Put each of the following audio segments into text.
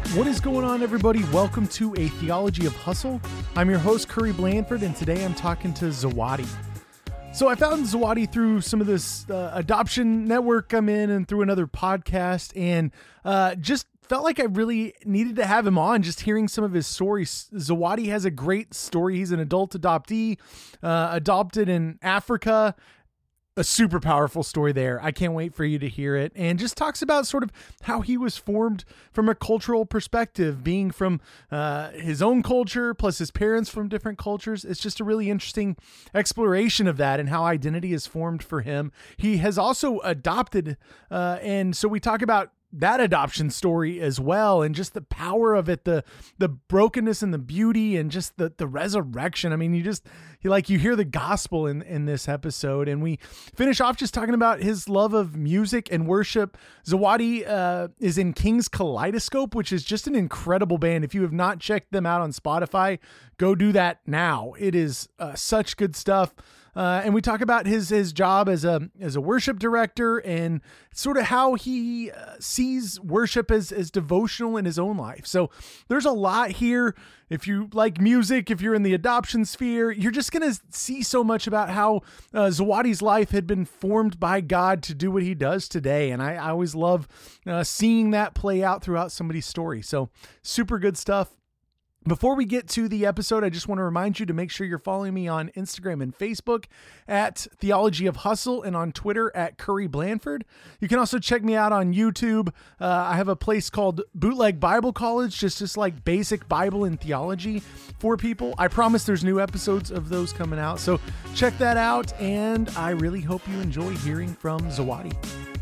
What is going on, everybody? Welcome to A Theology of Hustle. I'm your host, Curry Blanford, and today I'm talking to Zawadi. So I found Zawadi through some of this adoption network I'm in and through another podcast, and just felt like I really needed to have him on, just hearing some of his stories. Zawadi has a great story. He's an adult adoptee, adopted in Africa. A super powerful story there. I can't wait for you to hear it. And just talks about sort of how he was formed from a cultural perspective, being from his own culture, plus his parents from different cultures. It's just a really interesting exploration of that and how identity is formed for him. He has also adopted, and so we talk about that adoption story as well, and just the power of it, the brokenness and the beauty, and just the resurrection. I mean, you hear the gospel in this episode, and we finish off just talking about his love of music and worship. Zawadi is in King's Kaleidoscope, which is just an incredible band. If you have not checked them out on Spotify, go do that now. It is such good stuff. And we talk about his job as a worship director and sort of how he sees worship as devotional in his own life. So there's a lot here. If you like music, if you're in the adoption sphere, you're just going to see so much about how Zawadi's life had been formed by God to do what he does today. And I always love seeing that play out throughout somebody's story. So super good stuff. Before we get to the episode, I just want to remind you to make sure you're following me on Instagram and Facebook at Theology of Hustle and on Twitter at Curry Blanford. You can also check me out on YouTube. I have a place called Bootleg Bible College, just like basic Bible and theology for people. I promise there's new episodes of those coming out. So check that out. And I really hope you enjoy hearing from Zawadi.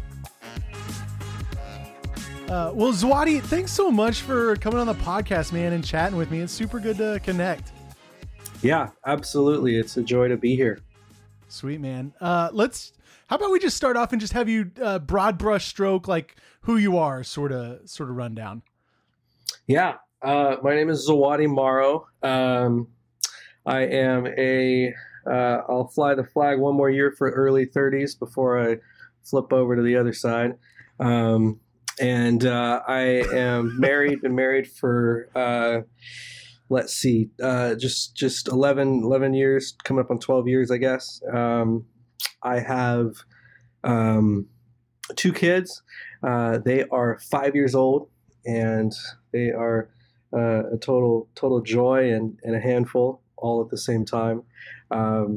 Well, Zawadi, thanks so much for coming on the podcast, man, and chatting with me. It's super good to connect. Yeah, absolutely. It's a joy to be here. Sweet, man. How about we just start off and just have you broad brush stroke, like who you are, sort of run down. Yeah. My name is Zawadi Morrow. I am I'll fly the flag one more year for early 30s before I flip over to the other side. And I am been married for, just 11 years, coming up on 12 years, I guess. I have 2 kids. They are 5 years old, and they are a total joy and a handful all at the same time. I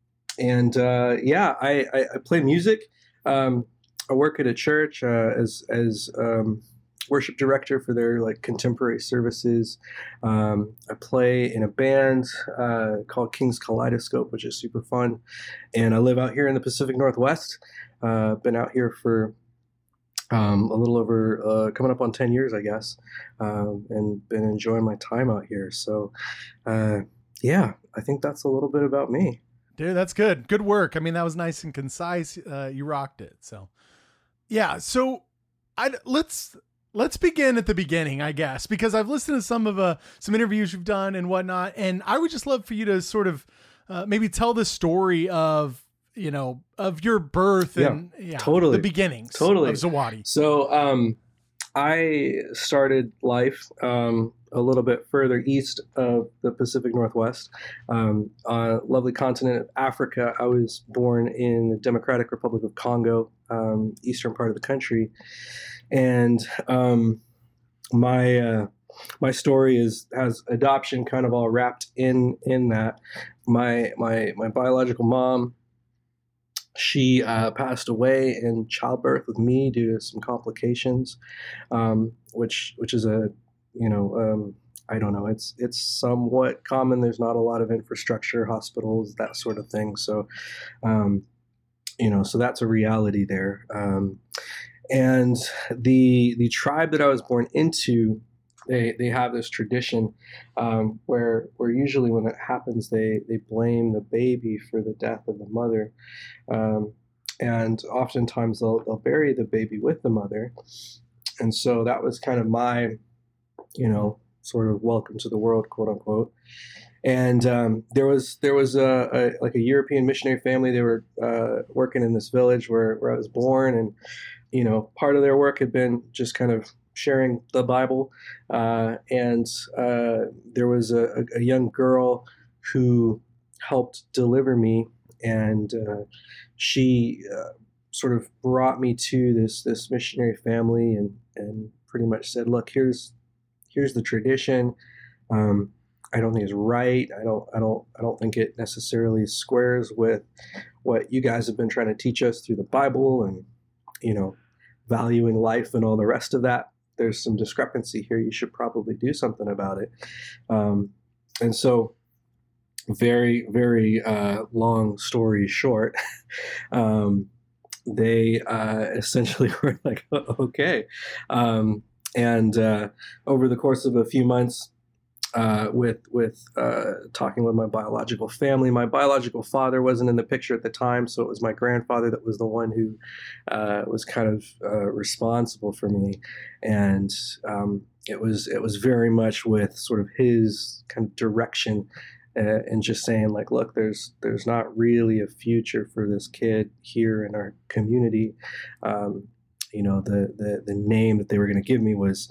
play music. I work at a church as worship director for their contemporary services. I play in a band called King's Kaleidoscope, which is super fun. And I live out here in the Pacific Northwest. Been out here for a little over coming up on 10 years, I guess, and been enjoying my time out here. So, I think that's a little bit about me. Dude, that's good. Good work. I mean, that was nice and concise. You rocked it. So. Yeah, so let's begin at the beginning, I guess, because I've listened to some interviews you've done and whatnot, and I would just love for you to sort of maybe tell the story of your birth and totally the beginnings of Zawadi. So I started life a little bit further east of the Pacific Northwest, on a lovely continent of Africa. I was born in the Democratic Republic of Congo, eastern part of the country. And my story has adoption kind of all wrapped in that. My biological mom, she passed away in childbirth with me due to some complications, which is I don't know. It's somewhat common. There's not a lot of infrastructure, hospitals, that sort of thing. So, so that's a reality there. And the tribe that I was born into, they have this tradition where usually when it happens, they blame the baby for the death of the mother. And oftentimes they'll bury the baby with the mother. And so that was kind of my, sort of welcome to the world, quote unquote. And there was a European missionary family. They were working in this village where I was born, and part of their work had been just kind of sharing the Bible, and there was a young girl who helped deliver me, and she sort of brought me to this missionary family, and pretty much said, "Look, here's the tradition. I don't think it's right. I don't think it necessarily squares with what you guys have been trying to teach us through the Bible, and valuing life and all the rest of that. There's some discrepancy here. You should probably do something about it." And so, very, very long story short, they essentially were like, "Okay," and over the course of a few months, with talking with my biological family. My biological father wasn't in the picture at the time, so it was my grandfather that was the one who was kind of responsible for me, and it was very much with sort of his kind of direction, and just saying like, look, there's not really a future for this kid here in our community. The name that they were going to give me was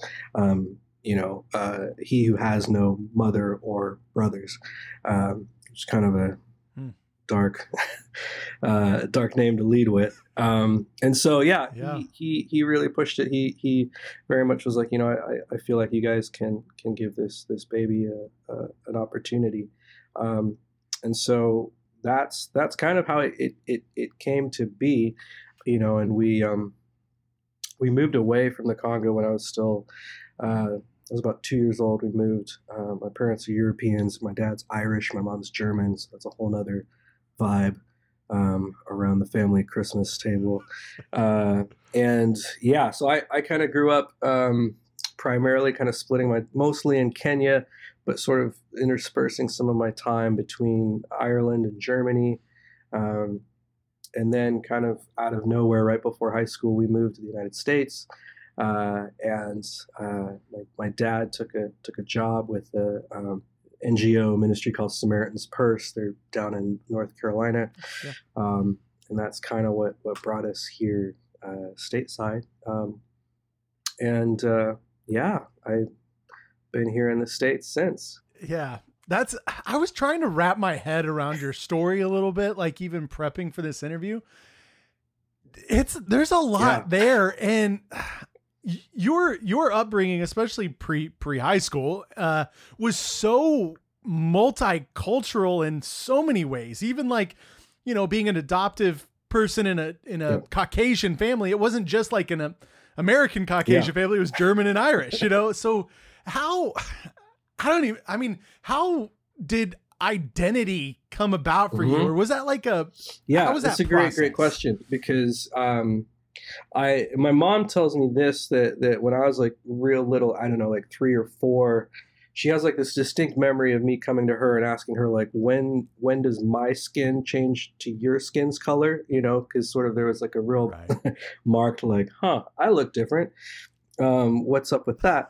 he who has no mother or brothers. It's kind of a dark name to lead with. And so, he really pushed it. He very much was like, I feel like you guys can give this baby an opportunity. And so that's kind of how it came to be, and we moved away from the Congo when I was still, I was about 2 years old. We moved. My parents are Europeans. My dad's Irish. My mom's German. So that's a whole nother vibe around the family Christmas table. So I kind of grew up primarily kind of splitting mostly in Kenya, but sort of interspersing some of my time between Ireland and Germany. And then kind of out of nowhere, right before high school, we moved to the United States. And my dad took a job with a NGO ministry called Samaritan's Purse. They're down in North Carolina, and that's kind of what brought us here stateside. I've been here in the States since. Yeah, I was trying to wrap my head around your story a little bit, like even prepping for this interview. There's a lot there, and your upbringing, especially pre high school, was so multicultural in so many ways. Even like, being an adoptive person in a Caucasian family, it wasn't just like an American Caucasian family. It was German and Irish. So how did identity come about for you, or was that like that's a great question, because my mom tells me this, that when I was like real little, I don't know, like 3 or 4, she has like this distinct memory of me coming to her and asking her like, when does my skin change to your skin's color? Because sort of there was like a real marked like, I look different. What's up with that?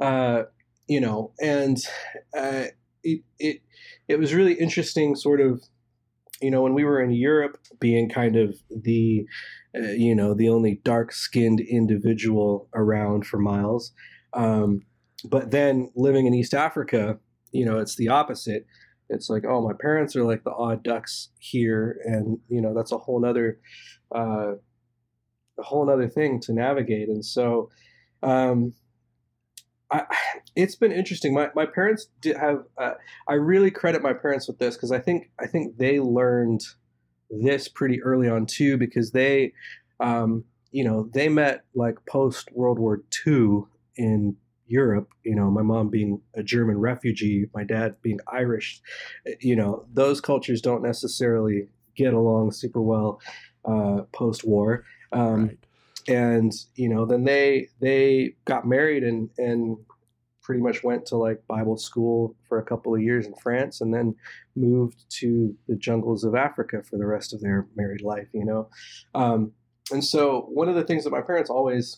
It was really interesting, sort of, when we were in Europe, being kind of the only dark-skinned individual around for miles. But then living in East Africa, it's the opposite. It's like, oh, my parents are like the odd ducks here, and that's a whole nother thing to navigate. And so, it's been interesting. My parents did have. I really credit my parents with this, because I think they learned this pretty early on too, because they met like post World War II in Europe. My mom being a German refugee, my dad being Irish. Those cultures don't necessarily get along super well post-war. And then they got married and pretty much went to like Bible school for a couple of years in France, and then moved to the jungles of Africa for the rest of their married life. And so one of the things that my parents always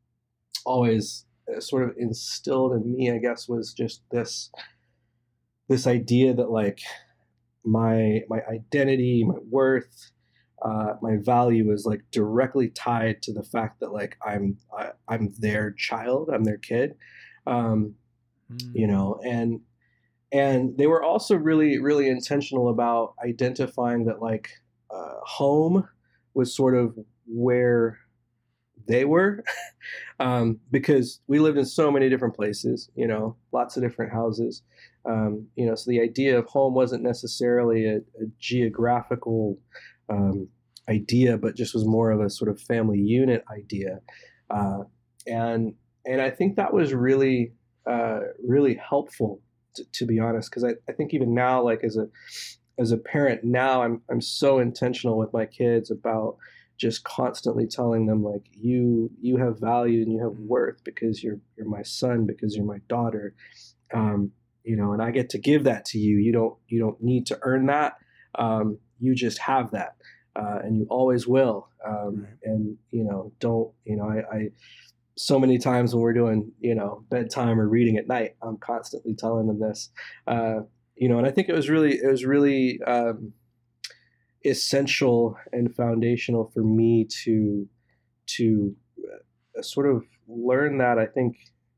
sort of instilled in me, I guess, was just this idea that like my identity, my worth, my value is like directly tied to the fact that like I'm their child, I'm their kid, you know, and they were also really, really intentional about identifying that like home was sort of where they were, because we lived in so many different places, you know, lots of different houses, you know, so the idea of home wasn't necessarily a geographical idea, but just was more of a sort of family unit idea, and I think that was really really helpful, to be honest, because I think even now, like as a parent now, I'm so intentional with my kids about just constantly telling them like you have value and you have worth because you're my son, because you're my daughter, you know, and I get to give that to you. You don't need to earn that. You just have that, and you always will. And you know, don't, you know, I so many times when we're doing, you know, bedtime or reading at night, I'm constantly telling them this, you know, and I think it was really essential and foundational for me to sort of learn that, I think,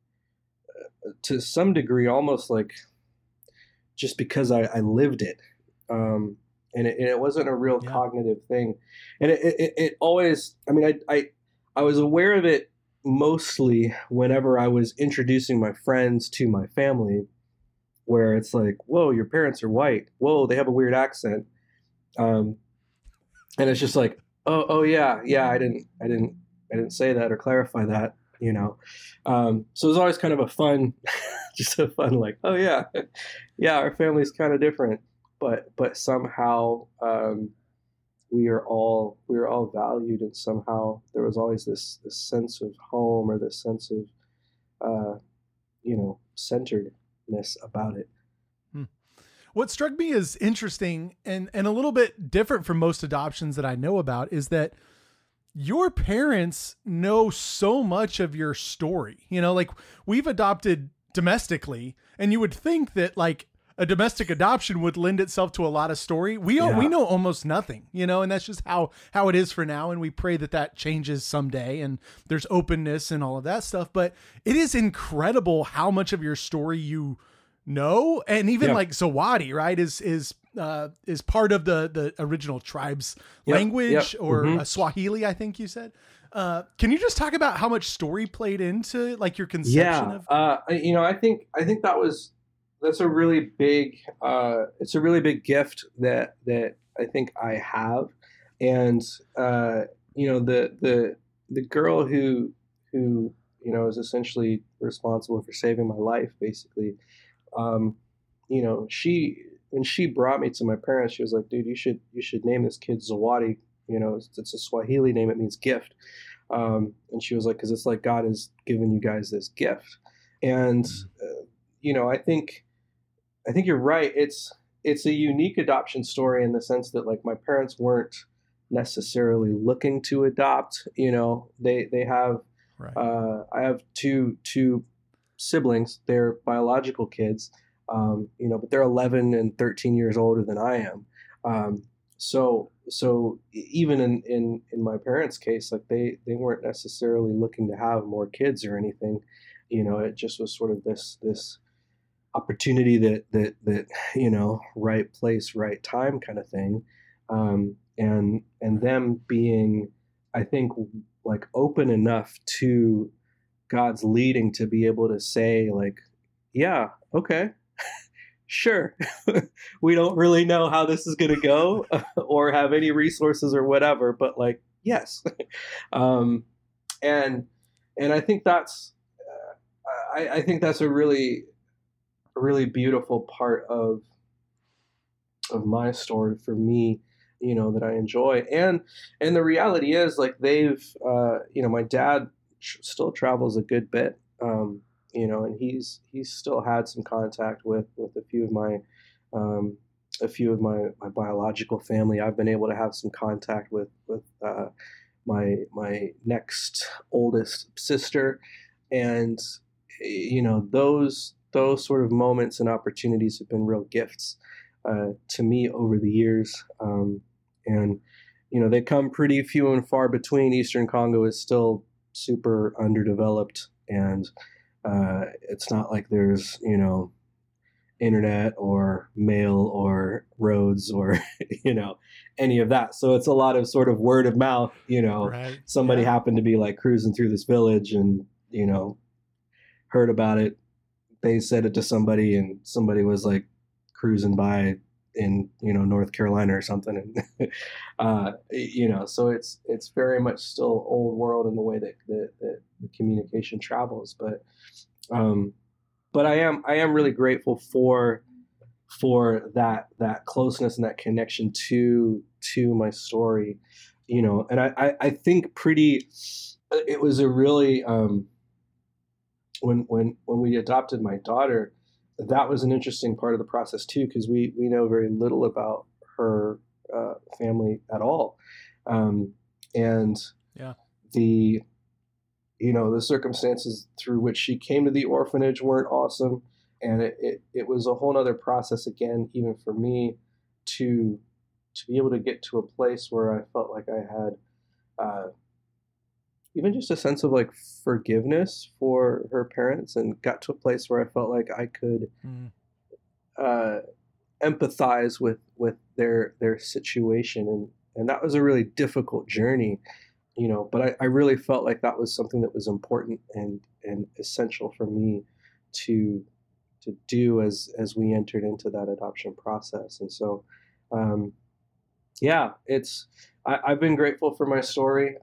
to some degree, almost like just because I lived it, and it wasn't a real cognitive thing, and it always, I mean, I was aware of it mostly whenever I was introducing my friends to my family, where it's like, whoa, your parents are white. Whoa, they have a weird accent. And it's just like, oh yeah, I didn't say that or clarify that, you know. So it was always kind of a fun, just a fun like, oh yeah, our family's kind of different, but somehow we were all valued, and somehow there was always this sense of home, or this sense of you know, centeredness about it. What struck me as interesting and a little bit different from most adoptions that I know about is that your parents know so much of your story. You know, like we've adopted domestically, and you would think that like a domestic adoption would lend itself to a lot of story. We know almost nothing, you know, and that's just how it is for now. And we pray that changes someday, and there's openness and all of that stuff. But it is incredible how much of your story you know. And even like Zawadi, right, is part of the original tribe's language, or Swahili, I think you said. Can you just talk about how much story played into like your conception of? You know, I think that's a really big, it's a really big gift that I think I have. And, you know, the girl who, you know, is essentially responsible for saving my life, basically, you know, when she brought me to my parents, she was like, dude, you should name this kid Zawadi. You know, it's a Swahili name. It means gift. And she was like, cause it's like God has given you guys this gift. And, you know, I think you're right. It's a unique adoption story in the sense that like my parents weren't necessarily looking to adopt. You know, they have. Right. I have two siblings. They're biological kids. You know, but they're 11 and 13 years older than I am. So even in my parents' case, like they weren't necessarily looking to have more kids or anything. You know, it just was sort of this opportunity that you know, right place, right time kind of thing, and them being, I think, like open enough to God's leading to be able to say like, yeah, okay, sure, we don't really know how this is going to go or have any resources or whatever, but like, yes, and I think that's I think that's a really beautiful part of my story for me, you know, that I enjoy. And the reality is like they've, you know, my dad still travels a good bit, you know, and he's still had some contact with a few of my biological family. I've been able to have some contact with my next oldest sister, and you know, those sort of moments and opportunities have been real gifts to me over the years, and they come pretty few and far between. Eastern Congo is still super underdeveloped, and it's not like there's, internet or mail or roads or, any of that. So it's a lot of sort of word of mouth, Right. somebody happened to be like cruising through this village and, heard about it. They said it to somebody and somebody was like cruising by in, North Carolina or something. And, so it's very much still old world in the way that the communication travels. But I am really grateful for that closeness and that connection to my story, and I think it was a really, when we adopted my daughter, that was an interesting part of the process too, because we know very little about her family at all, and yeah, the circumstances through which she came to the orphanage weren't awesome, and it was a whole nother process again, even for me, to be able to get to a place where I felt like I had even just a sense of like forgiveness for her parents, and got to a place where I felt like I could empathize with their situation, and that was a really difficult journey, but I really felt like that was something that was important and essential for me to do as we entered into that adoption process. And so I've been grateful for my story.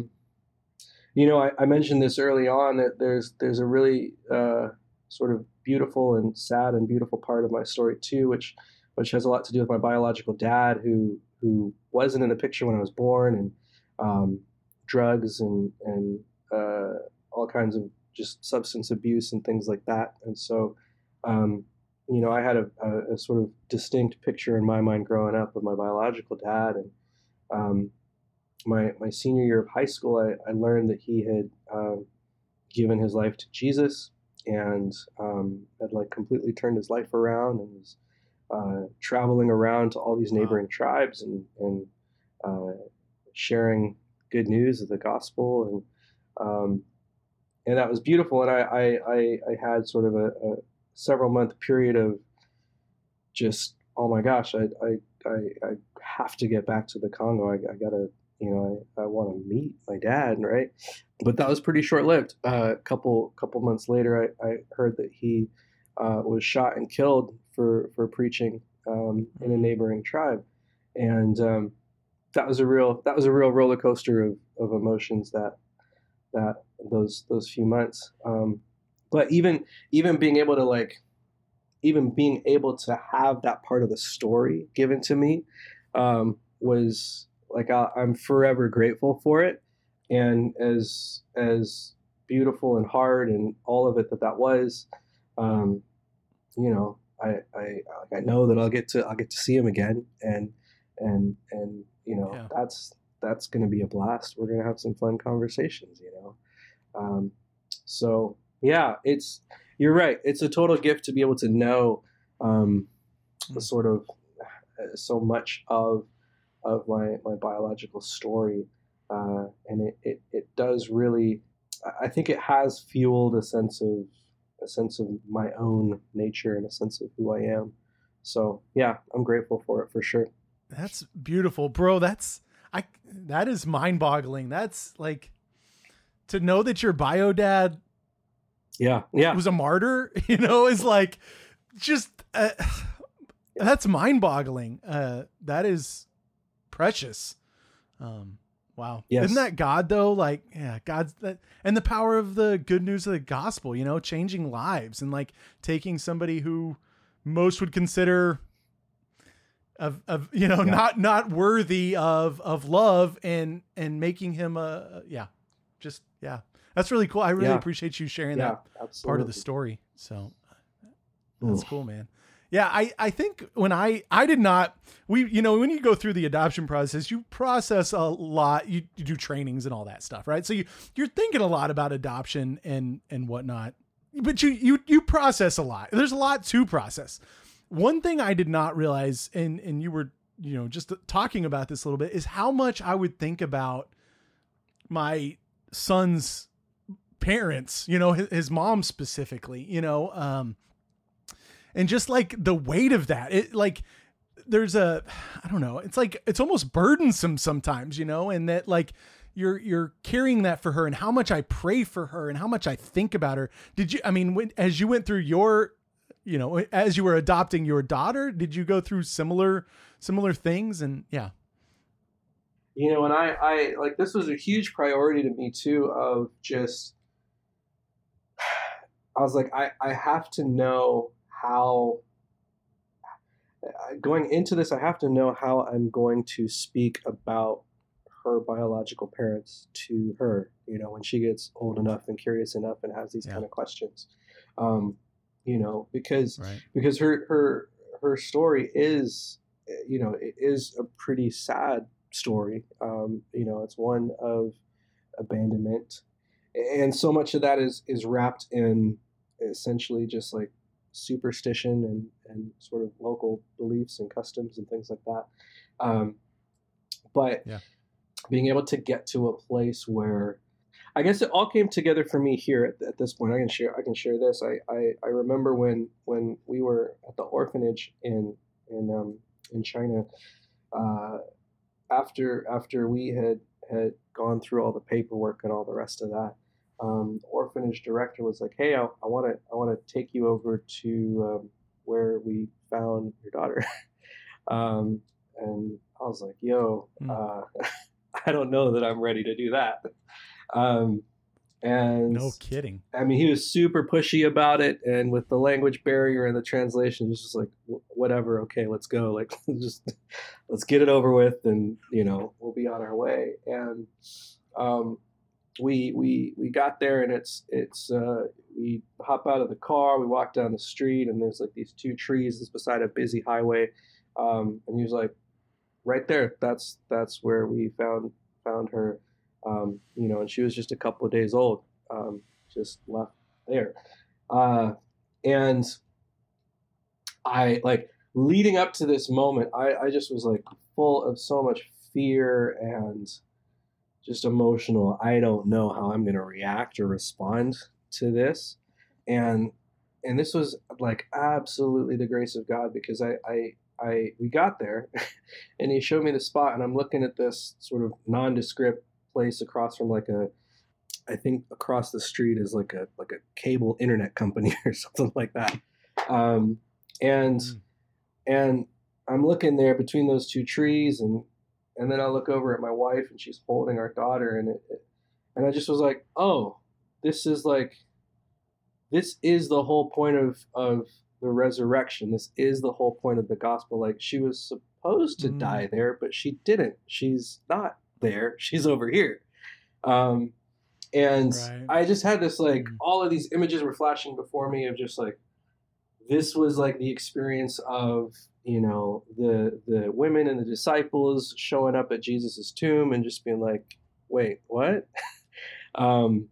I mentioned this early on, that there's a really sort of beautiful and sad and beautiful part of my story too, which has a lot to do with my biological dad, who wasn't in the picture when I was born, and drugs and all kinds of just substance abuse and things like that. And so, I had a sort of distinct picture in my mind growing up of my biological dad. And my senior year of high school, I learned that he had given his life to Jesus, and had like completely turned his life around, and was traveling around to all these neighboring tribes and sharing good news of the gospel, and that was beautiful. And I had sort of a several month period of just, oh my gosh, I have to get back to the Congo. I gotta, I want to meet my dad, right? But that was pretty short lived. A couple months later, I heard that he was shot and killed for preaching in a neighboring tribe, and that was a real roller coaster of emotions that those few months. But even being able to have that part of the story given to me was like, I'm forever grateful for it. And as beautiful and hard and all of it that was, I know that I'll get to see him again, and that's going to be a blast. We're going to have some fun conversations, so yeah, you're right. It's a total gift to be able to know the sort of so much of my biological story, and it does really. I think it has fueled a sense of my own nature and a sense of who I am. So yeah, I'm grateful for it for sure. That's beautiful, bro. That is mind-boggling. That's like, to know that your bio dad was a martyr, is like, just that's mind-boggling. That is precious. Wow. Yes. Isn't that God though? Like, yeah, God's that, and the power of the good news of the gospel, changing lives, and like taking somebody who most would consider not worthy of love, and making him that's really cool. I really appreciate you sharing that part of the story. So that's cool, man. Yeah. I think when I did not, when you go through the adoption process, you process a lot, you do trainings and all that stuff, right? So you're thinking a lot about adoption and whatnot, but you process a lot. There's a lot to process. One thing I did not realize, and you were just talking about this a little bit, is how much I would think about my son's parents, his mom specifically, and just like the weight of that, there's I don't know, it's almost burdensome sometimes, and that like you're carrying that for her, and how much I pray for her and how much I think about her. As you went through as you were adopting your daughter, did you go through similar things? And yeah. And I like, this was a huge priority to me too, of just, I was like, I have to know how, going into this, I have to know how I'm going to speak about her biological parents to her, when she gets old enough and curious enough and has these kind of questions, because her story is, it is a pretty sad story. It's one of abandonment, and so much of that is wrapped in essentially just like superstition and sort of local beliefs and customs and things like that. But being able to get to a place where, I guess it all came together for me here at this point. I can share this. I remember when we were at the orphanage in China, after we had gone through all the paperwork and all the rest of that, the orphanage director was like, "Hey, I want to take you over to where we found your daughter," and I was like, "Yo, I don't know that I'm ready to do that." And no kidding. I mean, he was super pushy about it, and with the language barrier and the translation, it was just like, whatever, okay, let's go. Like, let's get it over with, and we'll be on our way. And we got there, and it's we hop out of the car, we walk down the street, and there's like these two trees that's beside a busy highway, and he was like, right there, that's where we found her. And she was just a couple of days old, just left there. And I, like, leading up to this moment, I just was like full of so much fear and just emotional. I don't know how I'm going to react or respond to this. And this was like absolutely the grace of God, because we got there and he showed me the spot, and I'm looking at this sort of nondescript place across from I think across the street is like a cable internet company or something like that. And I'm looking there between those two trees, and then I look over at my wife, and she's holding our daughter, and I just was like, oh, this is the whole point of the resurrection. This is the whole point of the gospel. Like, she was supposed to die there, but she didn't. She's not there. She's over here. And right. I just had this, like, all of these images were flashing before me of just like, this was like the experience of, the women and the disciples showing up at Jesus's tomb and just being like, wait, what? And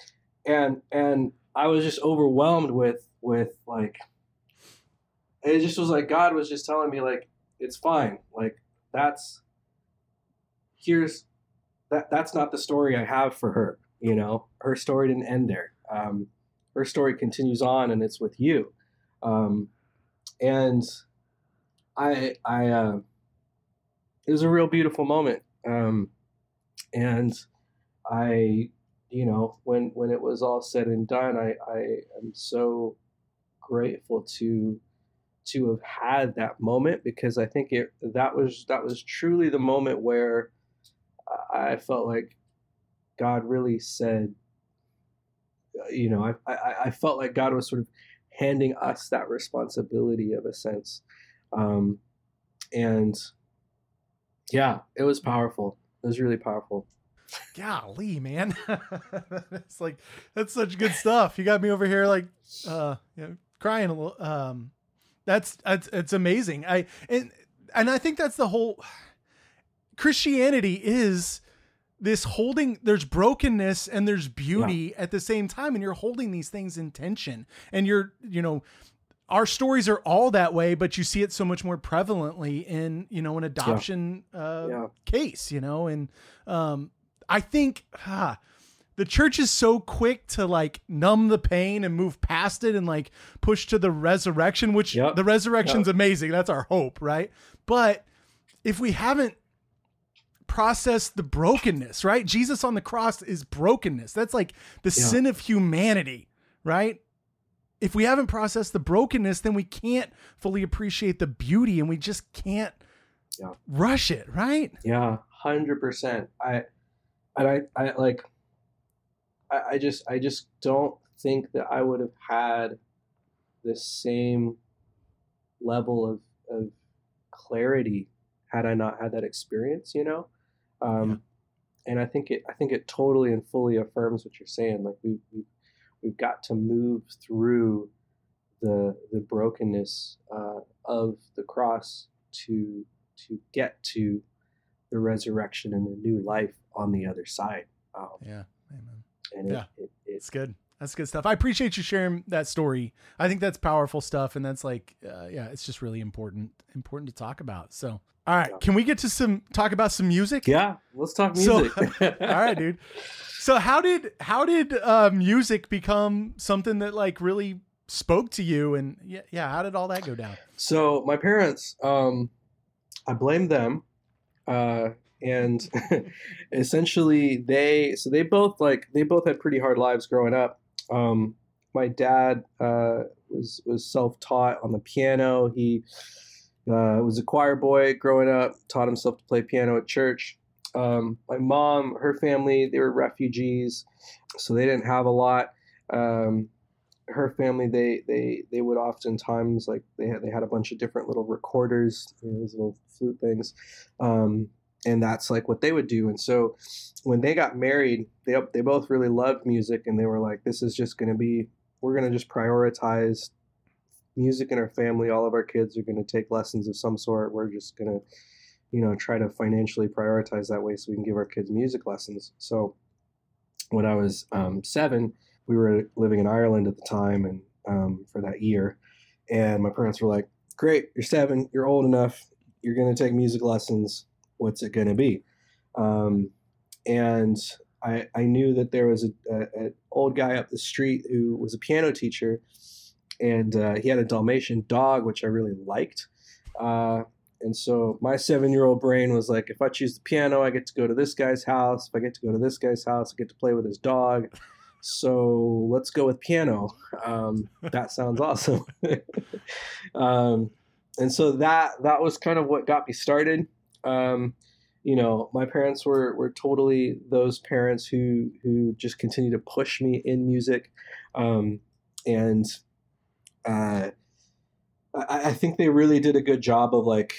I was just overwhelmed with like, it just was like, God was just telling me, like, it's fine. Like, that's not the story I have for her. Her story didn't end there. Her story continues on, and it's with you. And it was a real beautiful moment. And I, when it was all said and done, I am so grateful to have had that moment, because I think that was truly the moment where I felt like God really said, I felt like God was sort of handing us that responsibility of a sense. And yeah, it was powerful. It was really powerful. Golly, man. It's like, that's such good stuff. You got me over here like, crying a little. It's amazing. And I think that's the whole Christianity is this there's brokenness and there's beauty at the same time. And you're holding these things in tension, and you're, our stories are all that way, but you see it so much more prevalently in, an adoption case, and I think the church is so quick to like numb the pain and move past it and like push to the resurrection, which the resurrection's amazing. That's our hope, right? But if we haven't processed the brokenness, right? Jesus on the cross is brokenness. That's like the sin of humanity, right? If we haven't processed the brokenness, then we can't fully appreciate the beauty and we just can't rush it, right? Yeah, 100%. I just don't think that I would have had the same level of clarity had I not had that experience, And I think it totally and fully affirms what you're saying. Like we've got to move through the brokenness of the cross to get to the resurrection and the new life on the other side. Amen. And it's good. That's good stuff. I appreciate you sharing that story. I think that's powerful stuff. And that's like, it's just really important to talk about. So, all right. Can we get to talk about some music? Yeah. Let's talk music. All right, dude. So how did music become something that like really spoke to you? And how did all that go down? So my parents, I blame them. And essentially they both had pretty hard lives growing up. My dad was self-taught on the piano. He was a choir boy growing up, taught himself to play piano at church. My mom, her family, they were refugees, so they didn't have a lot. Her family, they would oftentimes, like, they had a bunch of different little recorders, those little flute things. And that's like what they would do. And so when they got married, they both really loved music, and they were like, this is just going to be, we're going to just prioritize music in our family. All of our kids are going to take lessons of some sort. We're just going to, try to financially prioritize that way so we can give our kids music lessons. So when I was 7, we were living in Ireland at the time, and for that year. And my parents were like, great, you're 7, you're old enough, you're going to take music lessons. What's it going to be? And I knew that there was an old guy up the street who was a piano teacher, and he had a Dalmatian dog, which I really liked. And so my 7-year-old brain was like, if I choose the piano, I get to go to this guy's house. If I get to go to this guy's house, I get to play with his dog. So let's go with piano. That sounds awesome. And so that was kind of what got me started. My parents were totally those parents who just continue to push me in music. And I think they really did a good job of like,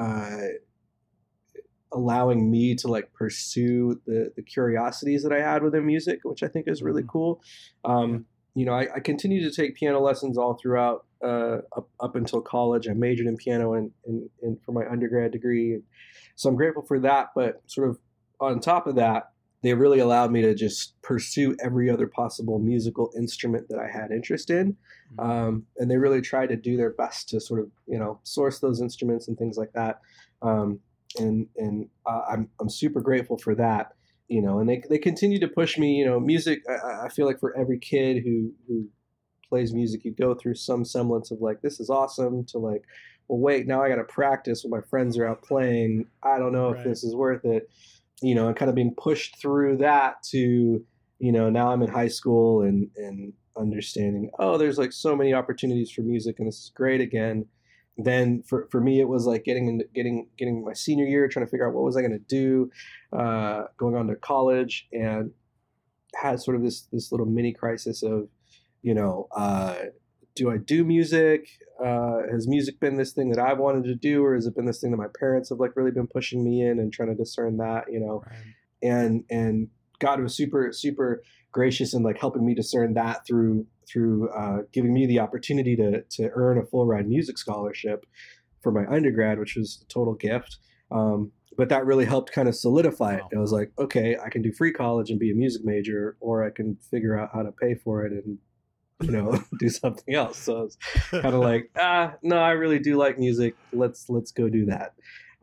allowing me to like pursue the curiosities that I had within music, which I think is really cool. I continued to take piano lessons all throughout, up until college. I majored in piano and for my undergrad degree. So I'm grateful for that. But sort of on top of that, they really allowed me to just pursue every other possible musical instrument that I had interest in. And they really tried to do their best to sort of, source those instruments and things like that. And I'm super grateful for that, and they continue to push me, music. I feel like for every kid who plays music, you go through some semblance of like, this is awesome, to like, well, wait, now I got to practice when my friends are out playing. I don't know if this is worth it, and kind of being pushed through that to, now I'm in high school and understanding, oh, there's like so many opportunities for music and this is great again. Then for me, it was like getting my senior year, trying to figure out what was I going to do, going on to college, and had sort of this little mini crisis of, do I do music? Has music been this thing that I've wanted to do, or has it been this thing that my parents have like really been pushing me in and trying to discern that, right. And God was super, super gracious in like helping me discern that through giving me the opportunity to earn a full ride music scholarship for my undergrad, which was a total gift. But that really helped kind of solidify it. It was like, okay, I can do free college and be a music major, or I can figure out how to pay for it and, do something else. So it's kind of like, no, I really do like music. Let's go do that.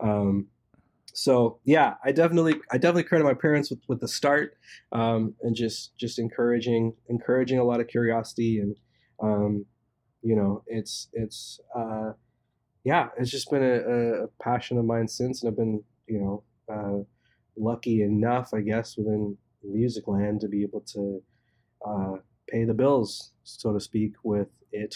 So yeah, I definitely credit my parents with the start, and just encouraging a lot of curiosity, and it's just been a passion of mine since, and I've been lucky enough, I guess, within music land to be able to pay the bills, so to speak, with it.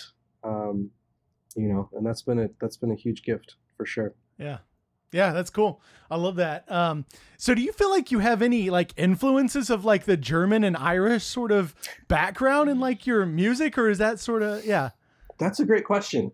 And that's been a huge gift for sure. Yeah. Yeah, that's cool. I love that. So do you feel like you have any like influences of like the German and Irish sort of background in like your music, or is that sort of, yeah? That's a great question.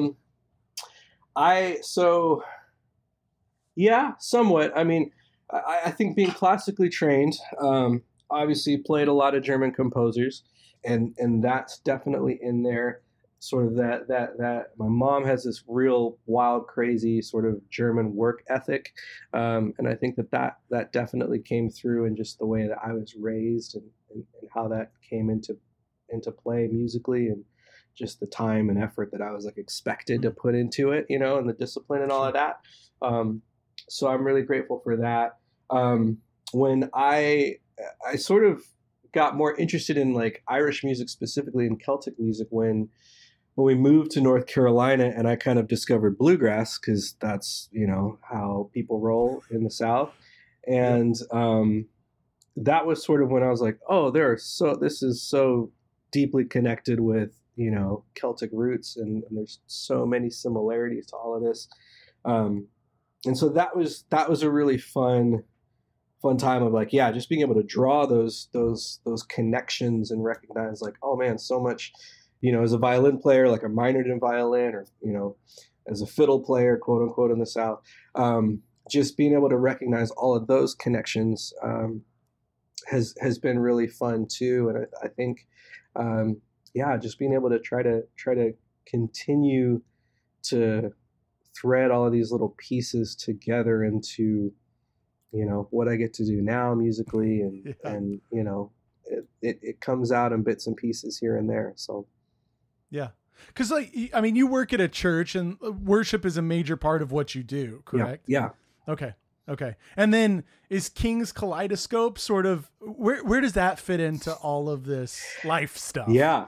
Yeah, somewhat. I mean, I think being classically trained, obviously played a lot of German composers, and that's definitely in there. Sort of that my mom has this real wild, crazy sort of German work ethic, and I think that definitely came through in just the way that I was raised, and how that came into play musically, and just the time and effort that I was like expected to put into it, and the discipline and all of that. So I'm really grateful for that. When I sort of got more interested in like Irish music, specifically in Celtic music, when we moved to North Carolina, and I kind of discovered bluegrass, because that's, how people roll in the South. And that was sort of when I was like, oh, this is so deeply connected with, Celtic roots, and there's so many similarities to all of this. And so that was a really fun time of like, yeah, just being able to draw those connections and recognize like, oh man, so much, as a violin player, like I minored in violin, or, as a fiddle player, quote unquote, in the South, just being able to recognize all of those connections has been really fun too. And I think, just being able to try to continue to thread all of these little pieces together into, what I get to do now musically, and it comes out in bits and pieces here and there. So. Yeah. Cause like, I mean, you work at a church, and worship is a major part of what you do, correct? Yeah. Okay. And then is King's Kaleidoscope sort of, where does that fit into all of this life stuff? Yeah.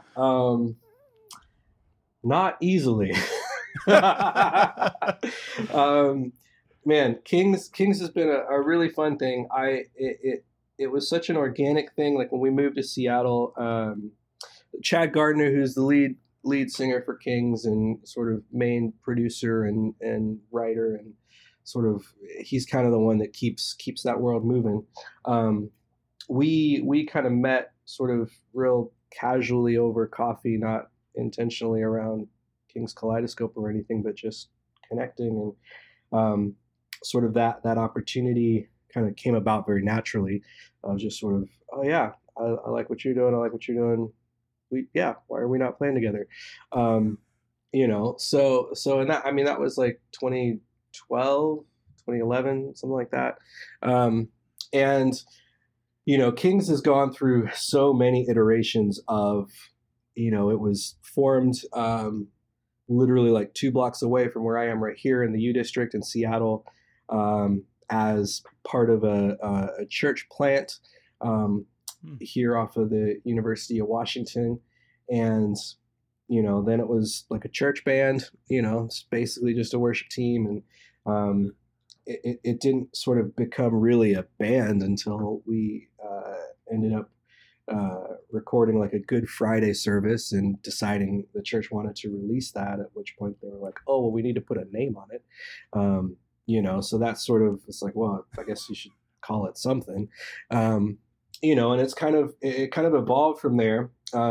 Not easily. Man, King's has been a really fun thing. It was such an organic thing. Like when we moved to Seattle, Chad Gardner, who's the lead singer for King's and sort of main producer and writer, and sort of he's kind of the one that keeps that world moving. We kind of met sort of real casually over coffee, not intentionally around King's Kaleidoscope or anything, but just connecting, and sort of that opportunity kind of came about very naturally. I was just sort of, oh yeah, I like what you're doing. I like what you're doing. Why are we not playing together? So and that, I mean, that was like 2012, 2011, something like that. And, King's has gone through so many iterations of, it was formed literally like 2 blocks away from where I am right here in the U District in Seattle, as part of a church plant here off of the University of Washington. And, then it was like a church band, it's basically just a worship team. And it didn't sort of become really a band until we ended up recording like a Good Friday service and deciding the church wanted to release that, at which point they were like, oh, well, we need to put a name on it. So that's sort of, it's like, well, I guess you should call it something. And it kind of evolved from there,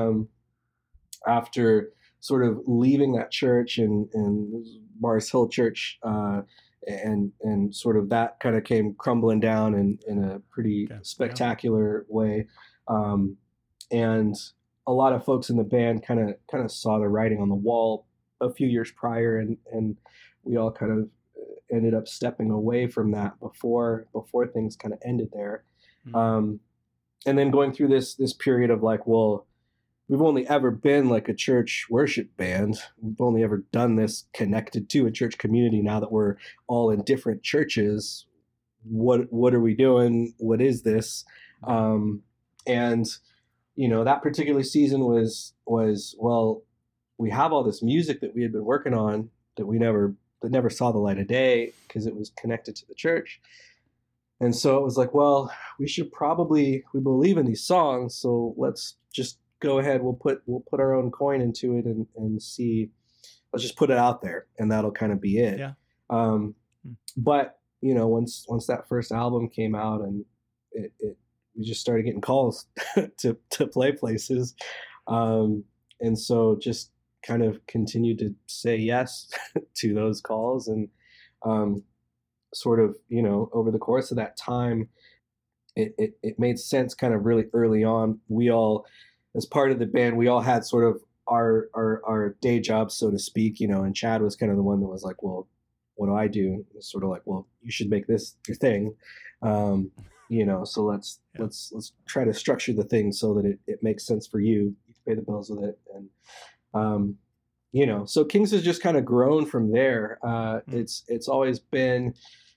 after sort of leaving that church and Mars Hill Church, and sort of that kind of came crumbling down in a pretty spectacular way. And a lot of folks in the band kind of saw the writing on the wall a few years prior, and we all kind of ended up stepping away from that before things kind of ended there. Mm-hmm. And then going through this period of like, well, we've only ever been like a church worship band. We've only ever done this connected to a church community. Now that we're all in different churches, what are we doing? What is this? And that particular season was well, we have all this music that we had been working on that never saw the light of day because it was connected to the church. And so it was like, well, we believe in these songs, so let's just go ahead. We'll put our own coin into it and see. Let's just put it out there, and that'll kind of be it. Yeah. But once that first album came out, and we just started getting calls to play places, and so just kind of continued to say yes to those calls, and sort of over the course of that time, it made sense kind of really early on. We all, as part of the band, we all had sort of our day jobs, so to speak, and Chad was kind of the one that was like, well, what do I do? It's sort of like, well, you should make this your thing. So let's try to structure the thing so that it makes sense for you. You can pay the bills with it. And, so Kings has just kind of grown from there. It's always been,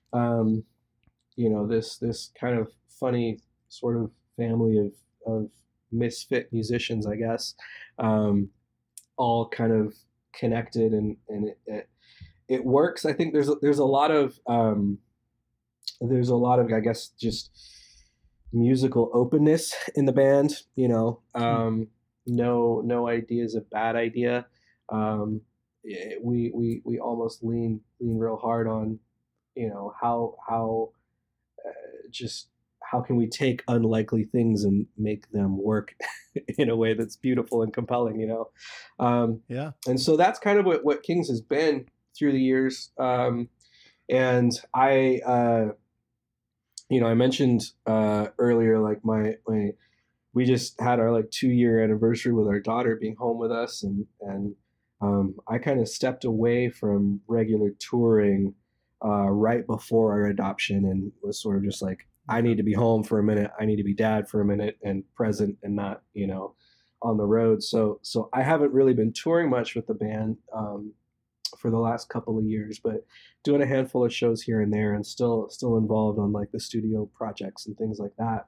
this kind of funny sort of family of misfit musicians, I guess, all kind of connected, and it works. I think there's a lot of I guess just musical openness in the band. No idea is a bad idea. We almost lean real hard on how can we take unlikely things and make them work in a way that's beautiful and compelling, Yeah. And so that's kind of what Kings has been through the years. And I mentioned earlier, like we just had our 2-year anniversary with our daughter being home with us, and I kind of stepped away from regular touring right before our adoption, and was sort of just like, I need to be home for a minute. I need to be dad for a minute and present, and not, on the road. So I haven't really been touring much with the band for the last couple of years, but doing a handful of shows here and there, and still involved on the studio projects and things like that.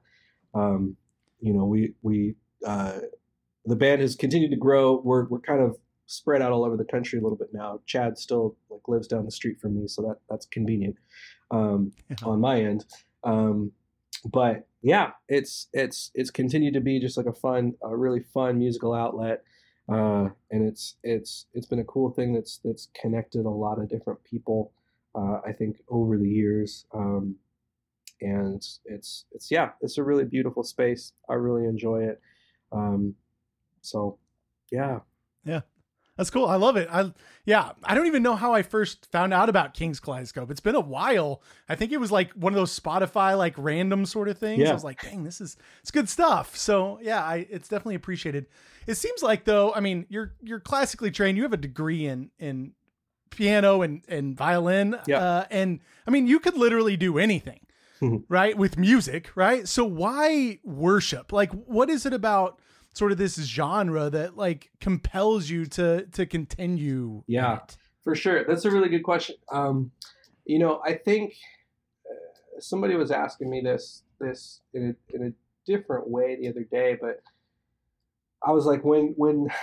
The band has continued to grow. We're kind of spread out all over the country a little bit now. Chad still lives down the street from me, so that's convenient on my end. But yeah, it's continued to be just a really fun musical outlet. And it's been a cool thing that's connected a lot of different people, I think, over the years. And it's a really beautiful space. I really enjoy it. So yeah. Yeah. That's cool. I love it. I don't even know how I first found out about King's Kaleidoscope. It's been a while. I think it was one of those Spotify random sort of things. Yeah. I was like, dang, it's good stuff. So yeah, it's definitely appreciated. It seems like, though, I mean, you're classically trained. You have a degree in piano and violin. Yeah. And I mean, you could literally do anything, right? With music, right? So why worship? What is it about sort of this genre that compels you to continue? Yeah, for sure. That's a really good question. I think somebody was asking me this in a different way the other day, but I was like, when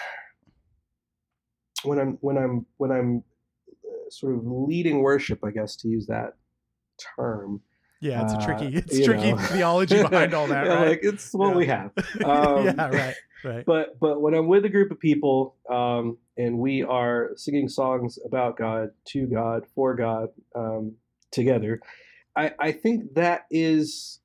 I'm sort of leading worship, I guess, to use that term. Yeah, it's tricky theology behind all that, right? It's what we have. Yeah, right. But when I'm with a group of people, and we are singing songs about God, to God, for God, together, I think that is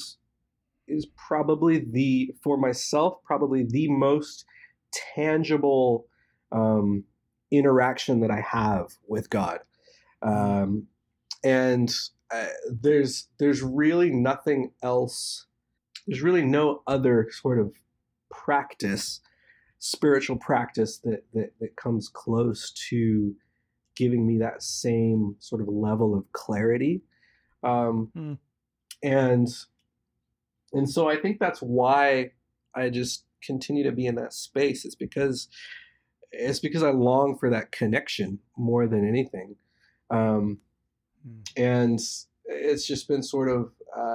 probably for myself, probably the most tangible interaction that I have with God. And there's really nothing else. There's really no other sort of spiritual practice that comes close to giving me that same sort of level of clarity. And so I think that's why I just continue to be in that space, it's because I long for that connection more than anything. And it's just been sort of,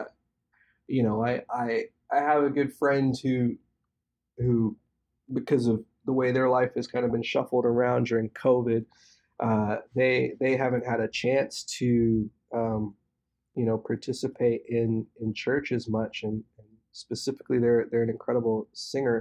I have a good friend who, because of the way their life has kind of been shuffled around during COVID, they haven't had a chance to, participate in church as much. And specifically, they're an incredible singer.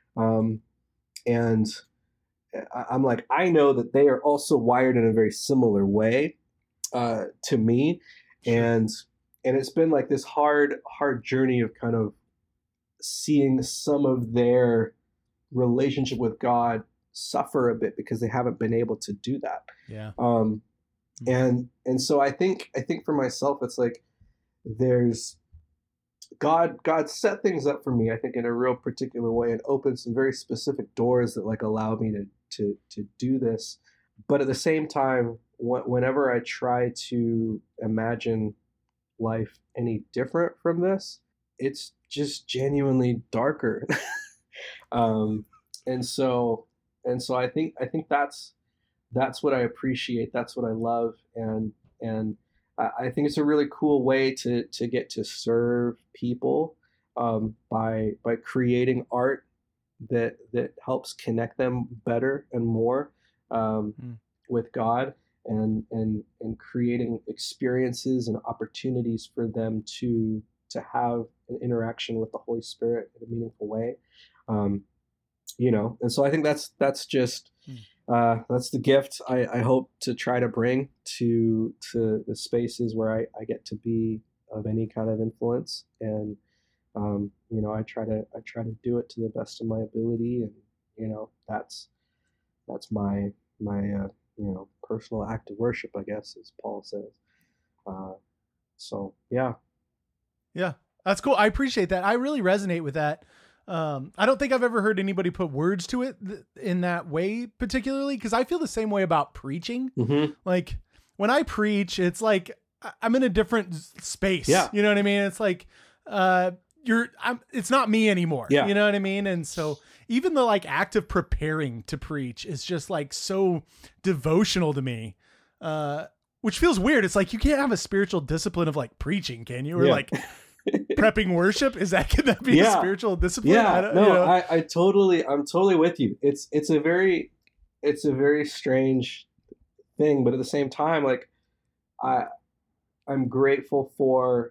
And I'm like, I know that they are also wired in a very similar way to me. Sure. And it's been like this hard journey of kind of seeing some of their relationship with God suffer a bit because they haven't been able to do that. Yeah. And so I think for myself, it's like there's God set things up for me, I think, in a real particular way, and opened some very specific doors that like allow me to do this. But at the same time, whenever I try to imagine life any different from this, it's just genuinely darker. And so I think that's what I appreciate. That's what I love. And I think it's a really cool way to get to serve people, by creating art that helps connect them better and more, with God, and creating experiences and opportunities for them to have an interaction with the Holy Spirit in a meaningful way. And so I think that's just, that's the gift I hope to try to bring to the spaces where I get to be of any kind of influence. And, I try to do it to the best of my ability. And, that's my personal act of worship, I guess, as Paul says. So yeah. Yeah, that's cool. I appreciate that. I really resonate with that. I don't think I've ever heard anybody put words to it in that way, particularly because I feel the same way about preaching. Mm-hmm. Like when I preach, it's like I'm in a different space. Yeah. You know what I mean? It's like, it's not me anymore. Yeah. You know what I mean? And so even the like act of preparing to preach is just like so devotional to me, which feels weird. It's like, you can't have a spiritual discipline of like preaching, can you? Or like prepping worship. Can that be a spiritual discipline? Yeah, I'm totally with you. It's a very strange thing, but at the same time, like I'm grateful for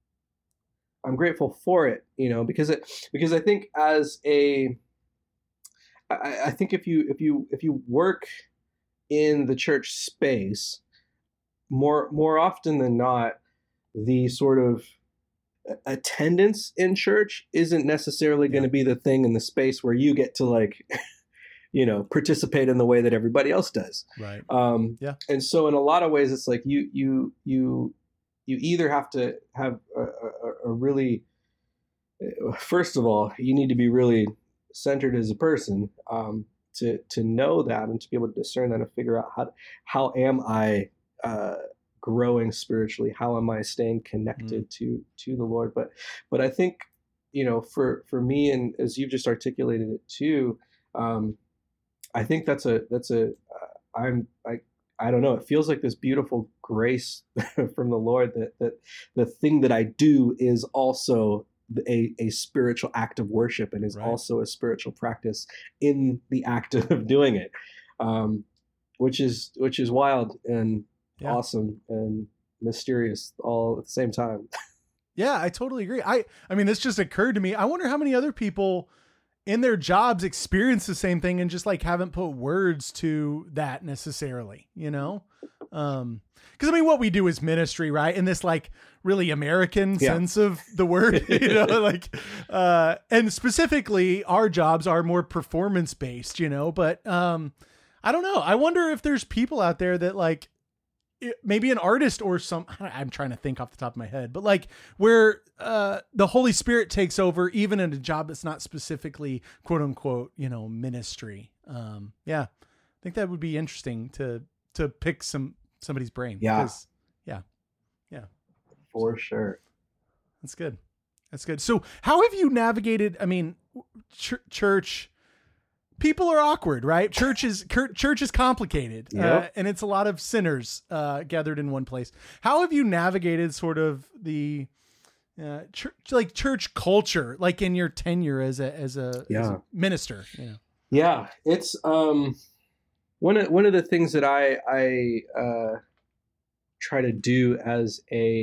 it, because I think I think if you work in the church space, more often than not, the sort of attendance in church isn't necessarily going to be the thing in the space where you get to like, participate in the way that everybody else does. Right. And so in a lot of ways, it's like you either have to have a really, first of all, you need to be really centered as a person, to know that and to be able to discern that and figure out how am I growing spiritually? How am I staying connected to the Lord? But I think, for me, and as you've just articulated it too, I think I don't know. It feels like this beautiful grace from the Lord that the thing that I do is also a spiritual act of worship, and is also a spiritual practice in the act of doing it, which is wild and awesome and mysterious all at the same time. Yeah, I totally agree. I mean, this just occurred to me. I wonder how many other people in their jobs experience the same thing and just like haven't put words to that necessarily, because I mean, what we do is ministry, right? In this like really American sense of the word, and specifically our jobs are more performance based, but I don't know. I wonder if there's people out there that like, maybe an artist or I'm trying to think off the top of my head, but like where the Holy Spirit takes over even in a job that's not specifically quote unquote, ministry. I think that would be interesting to pick somebody's brain. Yeah. Yeah. For sure. That's good. So how have you navigated? I mean, church, people are awkward, right? Church is complicated, Yep. and it's a lot of sinners gathered in one place. How have you navigated sort of the church culture, like in your tenure as a minister? Yeah, it's one of the things that I try to do as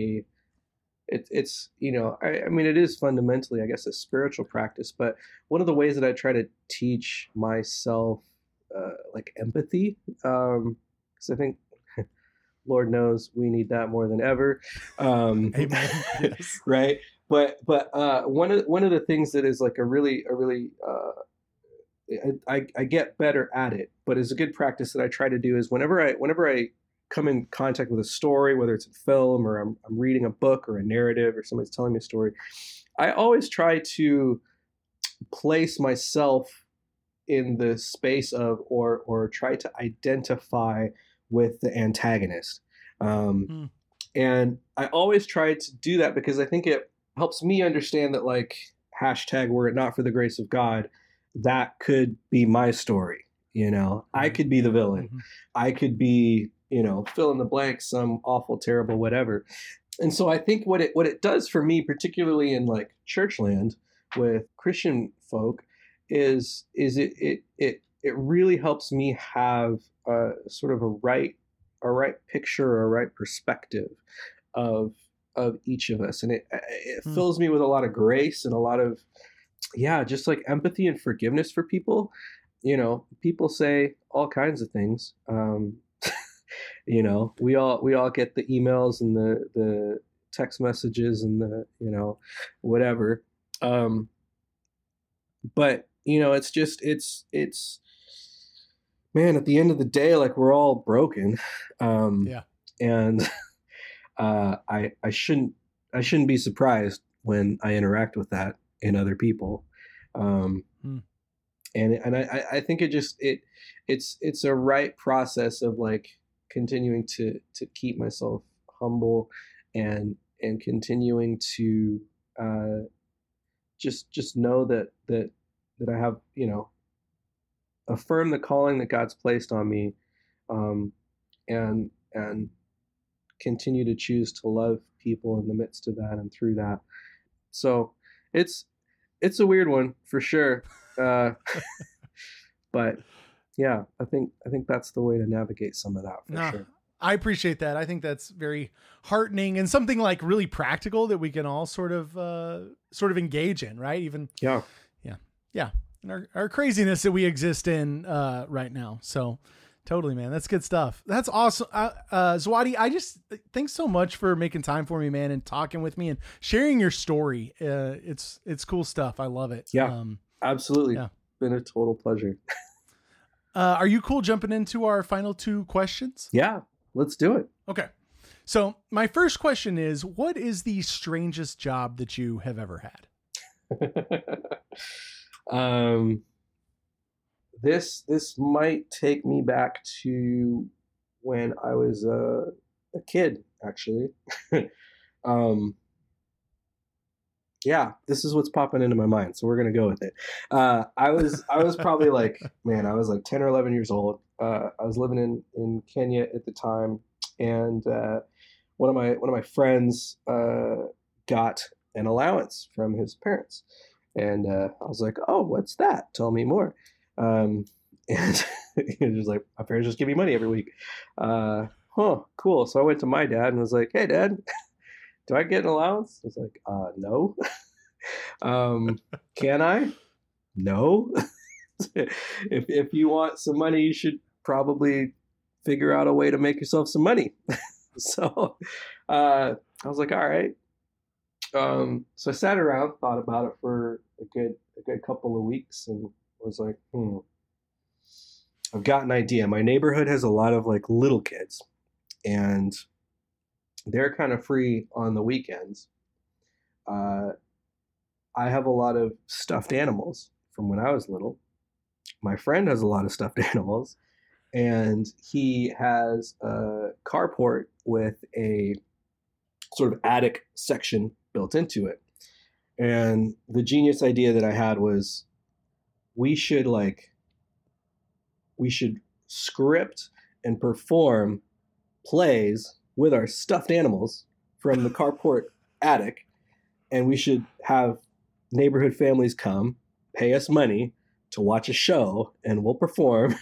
it's I mean, it is fundamentally, I guess, a spiritual practice, but one of the ways that I try to teach myself like empathy, because I think Lord knows we need that more than ever. Amen. Yes. Right. But one of the things that is like a really I get better at it, but it's a good practice that I try to do is whenever I come in contact with a story, whether it's a film or I'm reading a book or a narrative or somebody's telling me a story, I always try to place myself in the space of or try to identify with the antagonist. And I always try to do that because I think it helps me understand that, like, hashtag were it not for the grace of God, that could be my story. I could be the villain. Mm-hmm. I could be, fill in the blank, some awful, terrible, whatever. And so I think what it does for me, particularly in like churchland with Christian folk, is it really helps me have a sort of a right picture, or a right perspective of each of us, and it fills me with a lot of grace and a lot of just like empathy and forgiveness for people. People say all kinds of things. We all get the emails and the text messages and the whatever. But it's man, at the end of the day, like, we're all broken. And I shouldn't be surprised when I interact with that in other people. And I think it's a right process of like continuing to keep myself humble and continuing to just know that I have, affirm the calling that God's placed on me, and continue to choose to love people in the midst of that and through that. So it's a weird one for sure. But yeah, I think that's the way to navigate some of that for sure. I appreciate that. I think that's very heartening and something like really practical that we can all sort of engage in, right? Even and our craziness that we exist in right now. So totally, man. That's good stuff. That's awesome. Zawadi, I just thanks so much for making time for me, man, and talking with me and sharing your story. It's cool stuff. I love it. Yeah, absolutely. Yeah. Been a total pleasure. Are you cool jumping into our final two questions? Yeah, let's do it. Okay. So my first question is, what is the strangest job that you have ever had? This might take me back to when I was a kid, actually. Yeah, this is what's popping into my mind, so we're gonna go with it. I was probably like, man, I was like 10 or 11 years old. I was living in Kenya at the time, and one of my friends got an allowance from his parents, and I was like, oh, what's that? Tell me more. And he was just like, my parents just give me money every week. Cool. So I went to my dad and was like, hey, Dad, do I get an allowance? I was like, no. Can I? No. If you want some money, you should probably figure out a way to make yourself some money. So I was like, all right. So I sat around, thought about it for a good couple of weeks, and was like, I've got an idea. My neighborhood has a lot of like little kids, and they're kind of free on the weekends. I have a lot of stuffed animals from when I was little. My friend has a lot of stuffed animals, and he has a carport with a sort of attic section built into it. And the genius idea that I had was we should script and perform plays with our stuffed animals from the carport attic, and we should have neighborhood families come pay us money to watch a show, and we'll perform.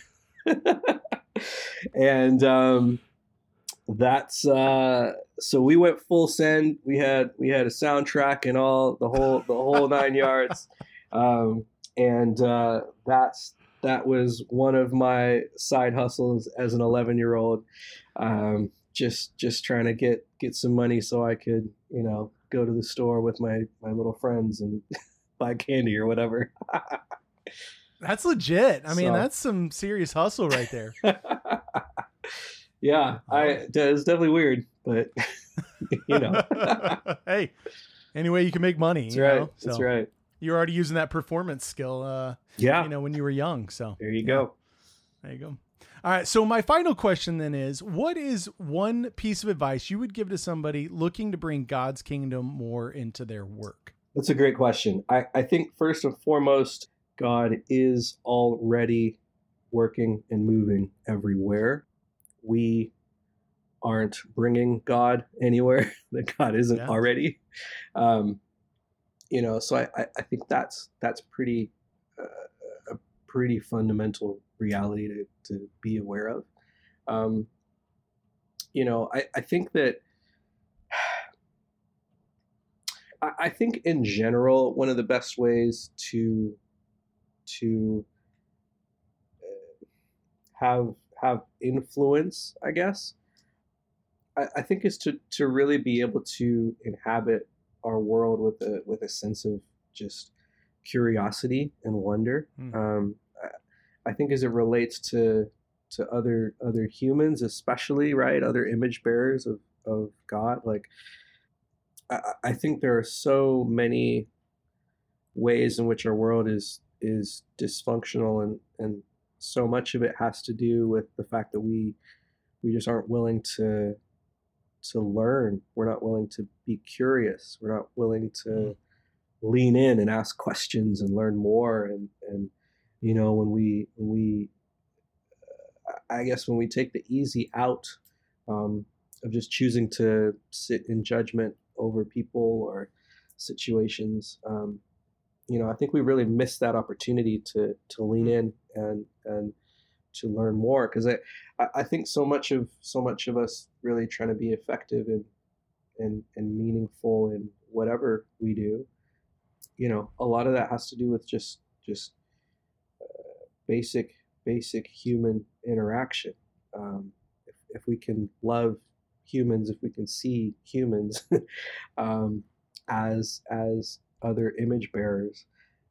And that's so we went full send. We had a soundtrack and all the whole 9 yards. And that was one of my side hustles as an 11-year-old. Just trying to get some money so I could, go to the store with my little friends and buy candy or whatever. That's legit. I mean, that's some serious hustle right there. Yeah, it's definitely weird, but Hey, any way you can make money. That's right. So that's right. You're already using that performance skill. When you were young. So there you go. There you go. All right. So my final question then is, what is one piece of advice you would give to somebody looking to bring God's kingdom more into their work? That's a great question. I think first and foremost, God is already working and moving everywhere. We aren't bringing God anywhere that God isn't already. So I think that's pretty a pretty fundamental reality to be aware of. I think that I think in general, one of the best ways to have influence, I guess, I think is to really be able to inhabit our world with a sense of just curiosity and wonder. I think as it relates to other humans, especially, right, other image bearers of God, like I think there are so many ways in which our world is dysfunctional, and so much of it has to do with the fact that we just aren't willing to learn. We're not willing to be curious. We're not willing to lean in and ask questions and learn more. And when we I guess when we take the easy out of just choosing to sit in judgment over people or situations, I think we really missed that opportunity to lean in and to learn more, because I think so much of us really trying to be effective and meaningful in whatever we do. A lot of that has to do with just basic human interaction. If we can love humans, if we can see humans as other image bearers,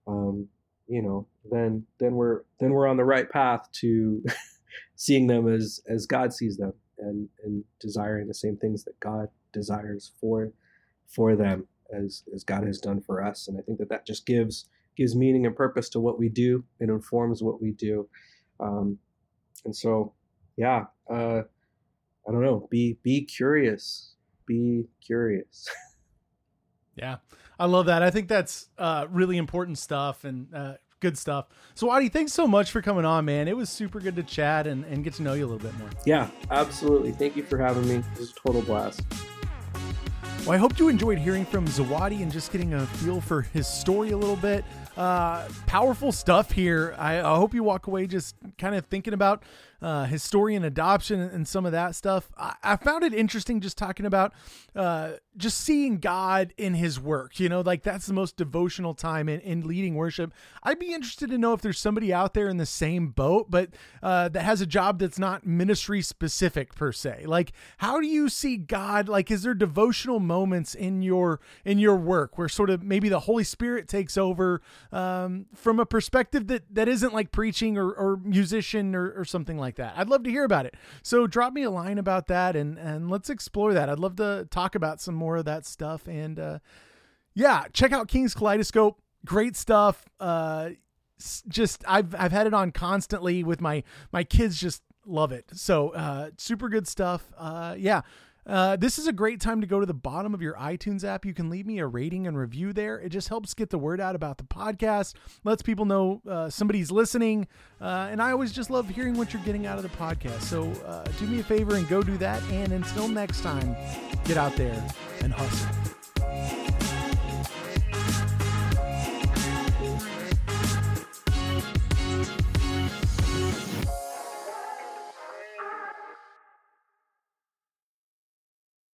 then we're on the right path to seeing them as God sees them, and desiring the same things that God desires for them, as God has done for us. And I think that just gives meaning and purpose to what we do. It informs what we do. And so, I don't know, be curious, be curious. Yeah, I love that. I think that's really important stuff and good stuff. So Adi, thanks so much for coming on, man. It was super good to chat and get to know you a little bit more. Yeah, absolutely. Thank you for having me. It was a total blast. Well, I hope you enjoyed hearing from Zawadi and just getting a feel for his story a little bit. Powerful stuff here. I hope you walk away just kind of thinking about his story and adoption and some of that stuff. I found it interesting just talking about just seeing God in his work. Like that's the most devotional time in leading worship. I'd be interested to know if there's somebody out there in the same boat, but that has a job that's not ministry specific per se. Like, how do you see God? Like, is there devotional moments in your work where sort of maybe the Holy Spirit takes over from a perspective that isn't like preaching or musician or something like that? I'd love to hear about it. So drop me a line about that and let's explore that. I'd love to talk about some more of that stuff. And check out King's Kaleidoscope. Great stuff. Just I've had it on constantly with my kids, just love it. So super good stuff. This is a great time to go to the bottom of your iTunes app. You can leave me a rating and review there. It just helps get the word out about the podcast, lets people know somebody's listening. And I always just love hearing what you're getting out of the podcast. So do me a favor and go do that. And until next time, get out there and hustle.